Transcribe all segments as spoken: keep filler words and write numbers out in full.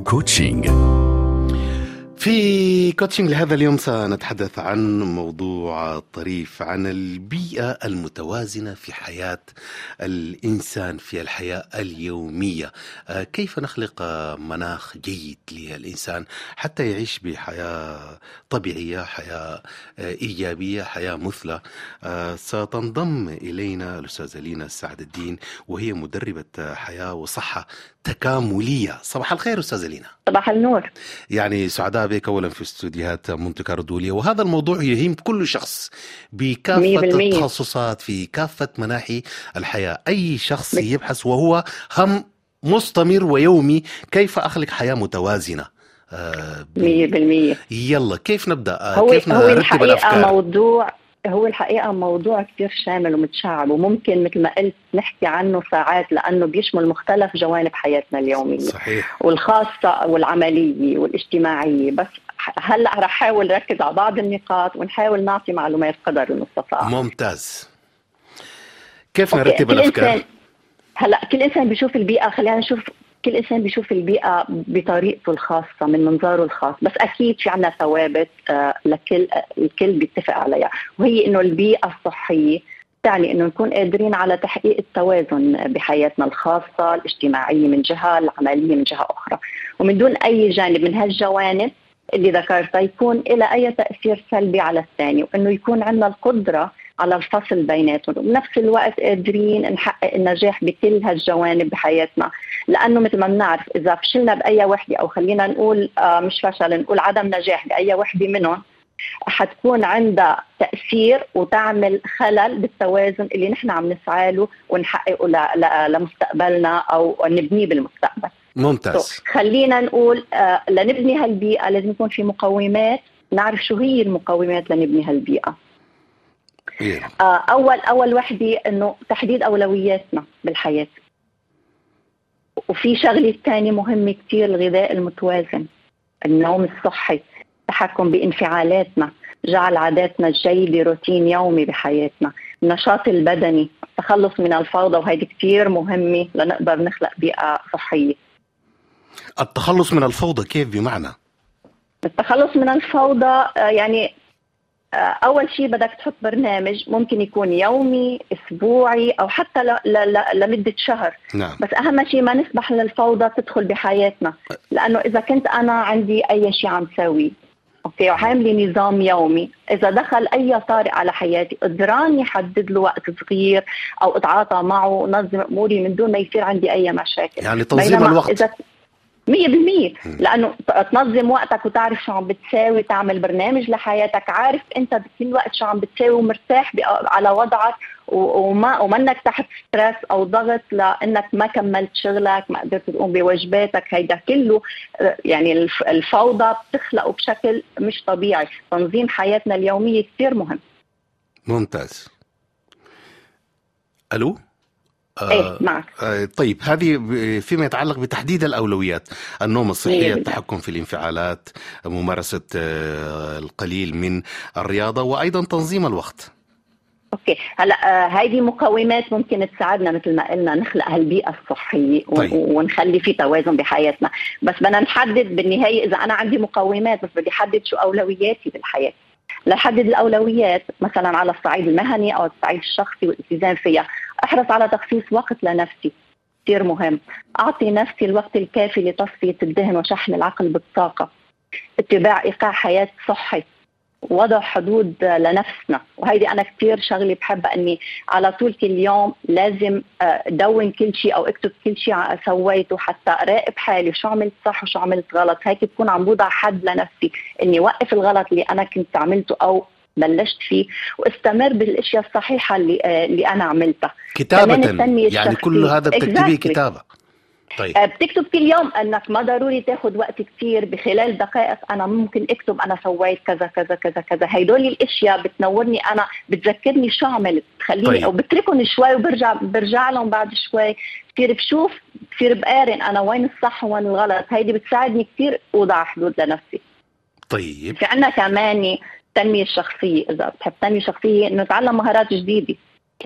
كوتشينج. في كوتشينج لهذا اليوم سنتحدث عن موضوع طريف عن البيئة المتوازنة في حياة الإنسان في الحياة اليومية. كيف نخلق مناخ جيد للإنسان حتى يعيش بحياة طبيعية، حياة إيجابية، حياة مثلى. ستنضم إلينا الأستاذة لينا سعد الدين، وهي مدربة حياة وصحة تكاملية. صباح الخير أستاذة لينا. صباح النور. يعني سعداء بك أولا في استوديوهات مونte كارلو، وهذا الموضوع يهم كل شخص بكافة التخصصات في كافة مناحي الحياة. أي شخص بك. يبحث وهو هم مستمر ويومي كيف أخلق حياة متوازنة. آه مية بالمية. يلا كيف نبدأ؟ هو كيف هو نرتب الحقيقة الأفكار؟ موضوع هو الحقيقة موضوع كتير شامل ومتشعب، وممكن مثل ما قلت نحكي عنه ساعات، لأنه بيشمل مختلف جوانب حياتنا اليومية. صحيح. والخاصة والعملية والاجتماعية. بس هلأ رح أحاول ركز على بعض النقاط ونحاول نعطي معلومات قدر المستطاع. ممتاز. كيف أوكي. نرتب كل الأفكار؟ إنسان هلأ كل إنسان بيشوف البيئة، خلينا نشوف كل إنسان بيشوف البيئة بطريقته الخاصة من منظاره الخاص، بس أكيد في عنا ثوابت آه لكل آه الكل بيتفق عليها، وهي إنه البيئة الصحية تعني إنه نكون قادرين على تحقيق التوازن بحياتنا الخاصة الاجتماعية من جهة، العملية من جهة أخرى، ومن دون أي جانب من هالجوانب اللي ذكرتها يكون إلى أي تأثير سلبي على الثاني، وإنه يكون عندنا القدرة على الفصل بيناتهم، وبنفس الوقت قادرين نحقق النجاح بكل هالجوانب بحياتنا. لأنه مثل ما بنعرف إذا فشلنا بأي وحدة، أو خلينا نقول آه مش فشل، نقول عدم نجاح بأي وحدة منهم، حتكون عندها تأثير وتعمل خلل بالتوازن اللي نحن عم نسعى له ونحققه لمستقبلنا أو نبنيه بالمستقبل. ممتاز. خلينا نقول آه لنبني هالبيئة لازم يكون في مقومات، نعرف شو هي المقومات لنبني هالبيئة. أول أول وحدة إنه تحديد أولوياتنا بالحياة، وفي شغلة تانية مهمة كتير، الغذاء المتوازن، النوم الصحي، التحكم بانفعالاتنا، جعل عاداتنا الجيدة روتين يومي بحياتنا، النشاط البدني، التخلص من الفوضى، وهيدي كتير مهمة لنقدر نخلق بيئة صحية. التخلص من الفوضى كيف بمعنى؟ التخلص من الفوضى يعني أول شيء بدك تحط برنامج، ممكن يكون يومي، أسبوعي، أو حتى ل- ل- لمدة شهر. نعم. بس أهم شيء ما نسمح للفوضى تدخل بحياتنا، لأنه إذا كنت أنا عندي أي شيء عم سوي أوكي وعاملي نظام يومي، إذا دخل أي طارئ على حياتي قدراني حدد له وقت صغير أو أتعاطى معه ونظم أموري من دون ما يصير عندي أي مشاكل. يعني تنظيم الوقت. إذا مية بالمية، لأنه تنظم وقتك وتعرف شو عم بتساوي، تعمل برنامج لحياتك، عارف أنت بكل وقت شو عم بتساوي ومرتاح على وضعك، وما ومنك تحت ستريس أو ضغط لأنك ما كملت شغلك، ما قدرت تقوم بواجباتك. هيدا كله يعني الفوضى بتخلقه بشكل مش طبيعي. تنظيم حياتنا اليومية كتير مهم. ممتاز. ألو؟ ايه معك. آه طيب، هذه فيما يتعلق بتحديد الأولويات، النوم الصحي، التحكم في الانفعالات، ممارسة آه القليل من الرياضة، وأيضا تنظيم الوقت. اوكي. هلا هيدي مقومات ممكن تساعدنا مثل ما قلنا نخلق هالبيئة الصحية. طيب. ونخلي في توازن بحياتنا، بس بدنا نحدد بالنهاية إذا أنا عندي مقومات بس بدي أحدد شو أولوياتي بالحياة. لحدد الأولويات مثلا على الصعيد المهني أو الصعيد الشخصي والالتزام فيها، أحرص على تخصيص وقت لنفسي، كتير مهم. أعطي نفسي الوقت الكافي لتصفية الذهن وشحن العقل بالطاقة، اتباع إيقاع حياة صحي، وضع حدود لنفسنا. وهيدي أنا كتير شغلي بحب أني على طول كل يوم لازم دون كل شيء أو اكتب كل شيء سويته، حتى أراقب حالي شو عملت صح وشو عملت غلط. هيك بكون عم بوضع حد لنفسي إني وقف الغلط اللي أنا كنت عملته أو بلشت فيه، واستمر بالاشياء الصحيحة اللي, اللي أنا عملتها. كتابة يعني كل هذا بتكتبيه كتابة. طيب. بتكتب كل يوم، انك ما ضروري تاخد وقت كتير، بخلال دقائق انا ممكن اكتب انا سويت كذا كذا كذا كذا. هيدول الاشياء بتنورني انا، بتذكرني شو عملت، تخليني طيب. او بتركهم شوي وبرجع برجع لهم بعد شوي، بصير بشوف، بصير بقارن انا وين الصح وين الغلط. هيدي بتساعدني كتير اوضع حدود لنفسي. طيب. في عنا كمان التنمية الشخصية، اذا بتحب تنمية شخصية انه نتعلم مهارات جديدة.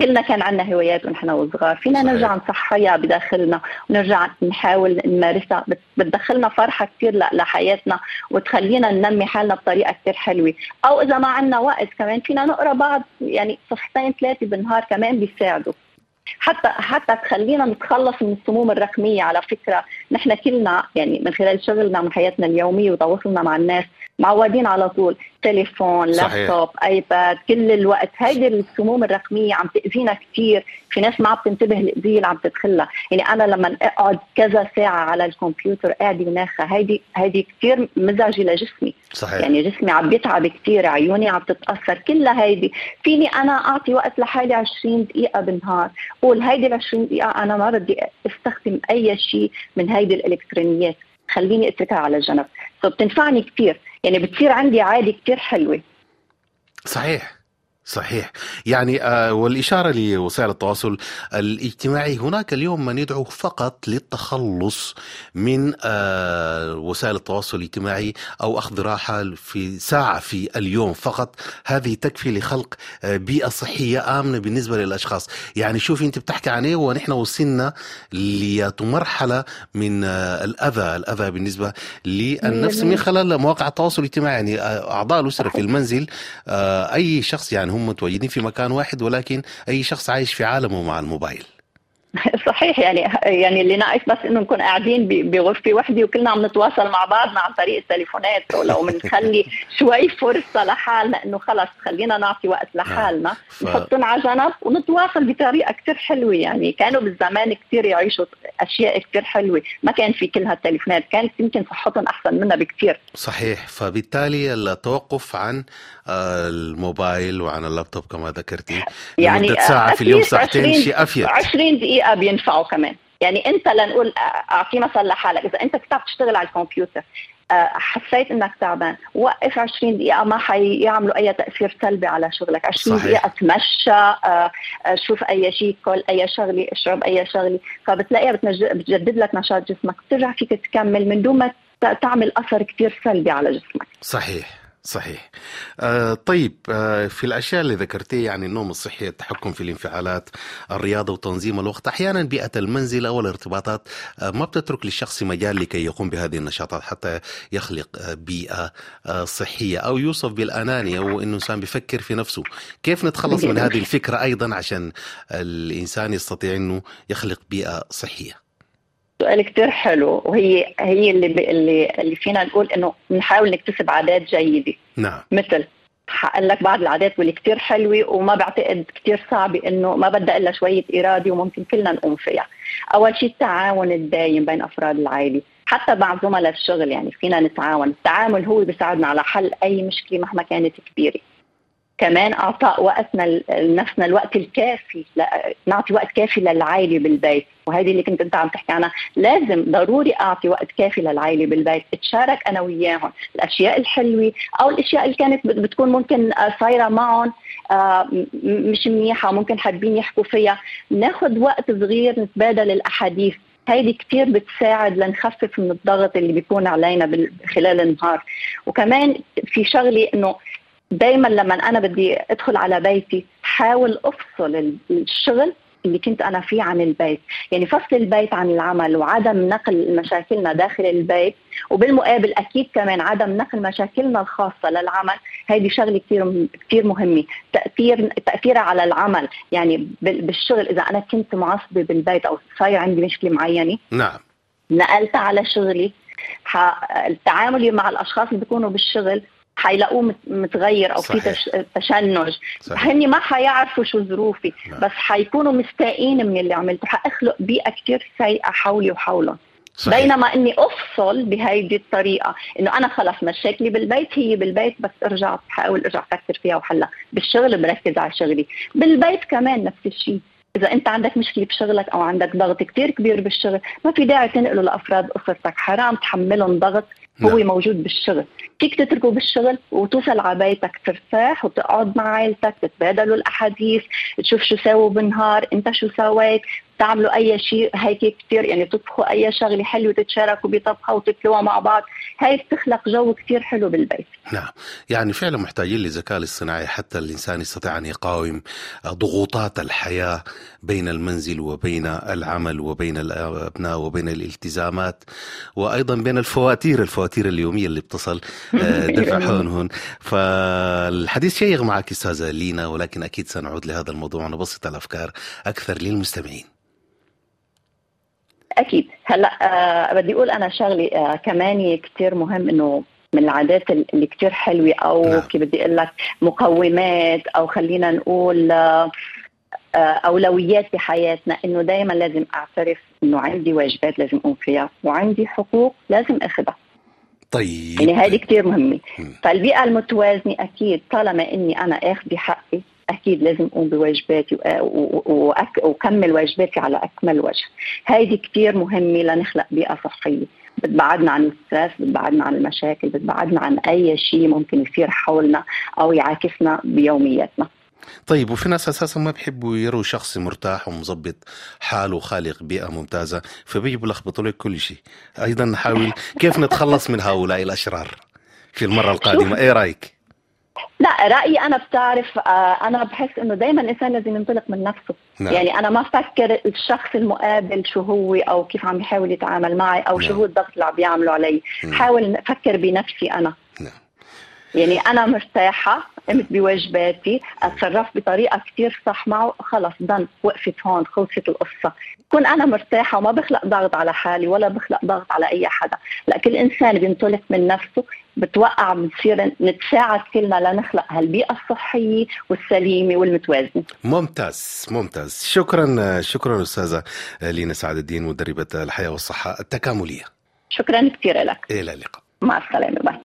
كلنا كان عندنا هوايات ونحن وصغار، فينا صحيح. نرجع نصحيها بداخلنا ونرجع نحاول نمارسها، بتدخلنا فرحة كتير لحياتنا وتخلينا ننمي حالنا بطريقة كتير حلوة. أو إذا ما عندنا وقت كمان فينا نقرأ بعض يعني صفحتين ثلاثة بالنهار كمان بيساعدوا، حتى حتى تخلينا نتخلص من السموم الرقمية. على فكرة نحن كلنا يعني من خلال شغلنا من حياتنا اليومية وتواصلنا مع الناس معودين على طول تليفون، صحيح. لابتوب، ايباد كل الوقت. هيدي السموم الرقمية عم تأذينا كتير، في ناس ما عم تنتبه الأذية اللي عم تدخلها. يعني أنا لما أقعد كذا ساعة على الكمبيوتر قاعدة وناخة، هيدي هيدي كتير مزعجة لجسمي. صحيح. يعني جسمي عم بيتعب كتير، عيوني عم تتأثر، كلها هيدي. فيني أنا أعطي وقت لحالي عشرين دقيقة بالنهار، قول هيدي العشرين دقيقة أنا ما بدي استخدم أي شيء من هيدي الإلكترونيات، خليني اتركها على جنب. فبتنفعني كتير، يعني بتصير عندي عادة كتير حلوة. صحيح صحيح. يعني آه والإشارة لوسائل التواصل الاجتماعي، هناك اليوم من يدعو فقط للتخلص من آه وسائل التواصل الاجتماعي أو أخذ راحة في ساعة في اليوم فقط. هذه تكفي لخلق آه بيئة صحية آمنة بالنسبة للأشخاص. يعني شوفي أنت بتحكي عن إيه، ونحن وصلنا لمرحلة من آه الأذى الأذى بالنسبة للنفس من خلال مواقع التواصل الاجتماعي. يعني آه أعضاء الأسرة في المنزل، آه أي شخص يعني هم متواجدين في مكان واحد، ولكن أي شخص عايش في عالمه مع الموبايل. صحيح. يعني يعني اللي ناقص بس انه نكون قاعدين بغرفه وحده وكلنا عم نتواصل مع بعضنا عن طريق التليفونات. ولو بنخلي شوي فرصه لحالنا انه خلص خلينا نعطي وقت لحالنا، ف... نحطهم على جنب ونتواصل بطريقه كتير حلوه. يعني كانوا بالزمان كتير يعيشوا اشياء كتير حلوه، ما كان في كل هالتليفونات، كانت يمكن صحتهم احسن منا بكتير. صحيح. فبالتالي التوقف عن الموبايل وعن اللابتوب كما ذكرتي يعني لمدة ساعة في اليوم، ساعتين، شيء أفيد. عشرين دقيقة بينفعوا كمان. يعني أنت لنقول أعطي مثلا لحالك، إذا أنت كنت تشتغل على الكمبيوتر حسيت إنك تعبان، وقف عشرين دقيقة، ما حيعملوا أي تأثير سلبي على شغلك. عشرين دقيقة تمشى، شوف أي شيء، كل أي شغلة، اشرب أي شغلة، فبتلاقيها بتجدد لك نشاط جسمك، بترجع فيك تكمل من دون ما تعمل أثر كتير سلبي على جسمك. صحيح صحيح. آه طيب، آه في الأشياء اللي ذكرتيه، يعني النوم الصحي، التحكم في الانفعالات، الرياضة وتنظيم الوقت، أحيانا بيئة المنزل أو الارتباطات آه ما بتترك للشخص مجال لكي يقوم بهذه النشاطات حتى يخلق آه بيئة آه صحية، أو يوصف بالأنانية وإنه إنسان بيفكر في نفسه. كيف نتخلص من هذه الفكرة أيضا عشان الإنسان يستطيع إنه يخلق بيئة صحية؟ سؤال كتير حلو، وهي هي اللي اللي اللي فينا نقول انه نحاول نكتسب عادات جيده. نعم. مثل هقول لك بعض العادات واللي كتير حلوه وما بعتقد كتير صعبه، انه ما بدها الا شويه اراده وممكن كلنا نقوم فيها. اول شيء التعاون الدايم بين افراد العائله، حتى مع زملاء الشغل. يعني فينا نتعاون، التعامل هو بيساعدنا على حل اي مشكله مهما كانت كبيره. كمان اعطاء وقتنا لنفسنا الوقت الكافي، نعطي وقت كافي للعائله بالبيت، وهذه اللي كنت انت عم تحكي عنها. لازم ضروري اعطي وقت كافي للعائله بالبيت، اتشارك انا وياهم الاشياء الحلوه او الاشياء اللي كانت بتكون ممكن صايره معهم مش منيحه، ممكن حابين يحكوا فيها. ناخذ وقت صغير نتبادل الاحاديث، هيدي كتير بتساعد لنخفف من الضغط اللي بيكون علينا خلال النهار. وكمان في شغله انه دايما لما أنا بدي أدخل على بيتي حاول أفصل الشغل اللي كنت أنا فيه عن البيت. يعني فصل البيت عن العمل وعدم نقل مشاكلنا داخل البيت، وبالمقابل أكيد كمان عدم نقل مشاكلنا الخاصة للعمل. هذه شغلة كتير كتير مهمة. تأثير تأثيرها على العمل، يعني بالشغل إذا أنا كنت معصبة بالبيت أو صاير عندي مشكلة معينة، نعم، نقلت على شغلي، التعامل مع الأشخاص اللي بيكونوا بالشغل حيلاقوه متغير او في تشنج. هني ما حيعرفوا شو ظروفي، بس حيكونوا مستائين من اللي عملته، حاخلق بيئه كتير سيئه حولي وحولهم. بينما اني افصل بهيدي الطريقه، انه انا خلص مشاكلي بالبيت هي بالبيت، بس ارجع بحاول ارجع افكر فيها وحلها. بالشغل بركز على شغلي، بالبيت كمان نفس الشيء. إذا أنت عندك مشكلة بشغلك أو عندك ضغط كتير كبير بالشغل، ما في داعي تنقله لأفراد أسرتك، حرام تحملهم ضغط هو لا. موجود بالشغل. فيك تتركه بالشغل وتوصل على بيتك ترتاح وتقعد مع عائلتك، تتبادلوا الأحاديث، تشوف شو سووا بالنهار، أنت شو سويت، تعملوا اي شيء هيك كثير، يعني تطبخوا اي شغله حلوه تتشاركوا بطبخه وتاكلوها مع بعض، هاي بتخلق جو كثير حلو بالبيت. نعم، يعني فعلا محتاجين للذكاء الاصطناعي حتى الإنسان يستطيع أن يقاوم ضغوطات الحياة بين المنزل وبين العمل وبين الأبناء وبين الالتزامات، وأيضا بين الفواتير الفواتير اليومية اللي بتصل دفعهم هون. فالحديث شيق معك أستاذة لينا، ولكن أكيد سنعود لهذا الموضوع ونبسط الأفكار أكثر للمستمعين. أكيد. هلا أه بدي أقول أنا شغلي أه كمان كتير مهم، إنه من العادات اللي كتير حلوة، أو نعم. كيف بدي أقول لك مقومات، أو خلينا نقول أه أولويات في حياتنا، إنه دايما لازم أعترف إنه عندي واجبات لازم أقوم فيها، وعندي حقوق لازم أخذها. طيب، يعني هذه كتير مهمة. فالبيئة المتوازنة أكيد، طالما إني أنا أخذ حقي أكيد لازم أقوم بواجباتي وأكمل واجباتي على أكمل وجه. هذه كتير مهمة لنخلق بيئة صحية بتبعدنا عن الستريس، بتبعدنا عن المشاكل، بتبعدنا عن أي شيء ممكن يصير حولنا أو يعاكسنا بيومياتنا. طيب، وفي ناس أساسا ما بيحبوا يروا شخص مرتاح ومظبط حاله وخالق بيئة ممتازة، فبيجوا يلخبطوا لك كل شيء. أيضا نحاول كيف نتخلص من هؤلاء الأشرار في المرة القادمة. إيه رأيك؟ لا، رأيي أنا بتعرف آه أنا بحس إنه دايما الإنسان لازم ينطلق من نفسه. نعم. يعني أنا ما أفكر الشخص المقابل شو هو أو كيف عم يحاول يتعامل معي أو نعم. شو هو الضغط اللي عم بيعمله علي. نعم. حاول أفكر بنفسي أنا. نعم. يعني أنا مرتاحة، قمت بواجباتي، أتصرف بطريقة كتير صح معه، خلص ضن وقفت هون، خلصت القصة. كون أنا مرتاحة وما بخلق ضغط على حالي ولا بخلق ضغط على أي حدا. لا، كل إنسان بينطلق من نفسه، بتوقع بنصير نتساعد كلنا لنخلق هالبيئة الصحية والسليمة والمتوازنة. ممتاز ممتاز. شكرا شكرا أستاذة لينا سعد الدين، مدربة الحياة والصحة التكاملية. شكرا كتير لك. إلى اللقاء. مع السلامة. باي.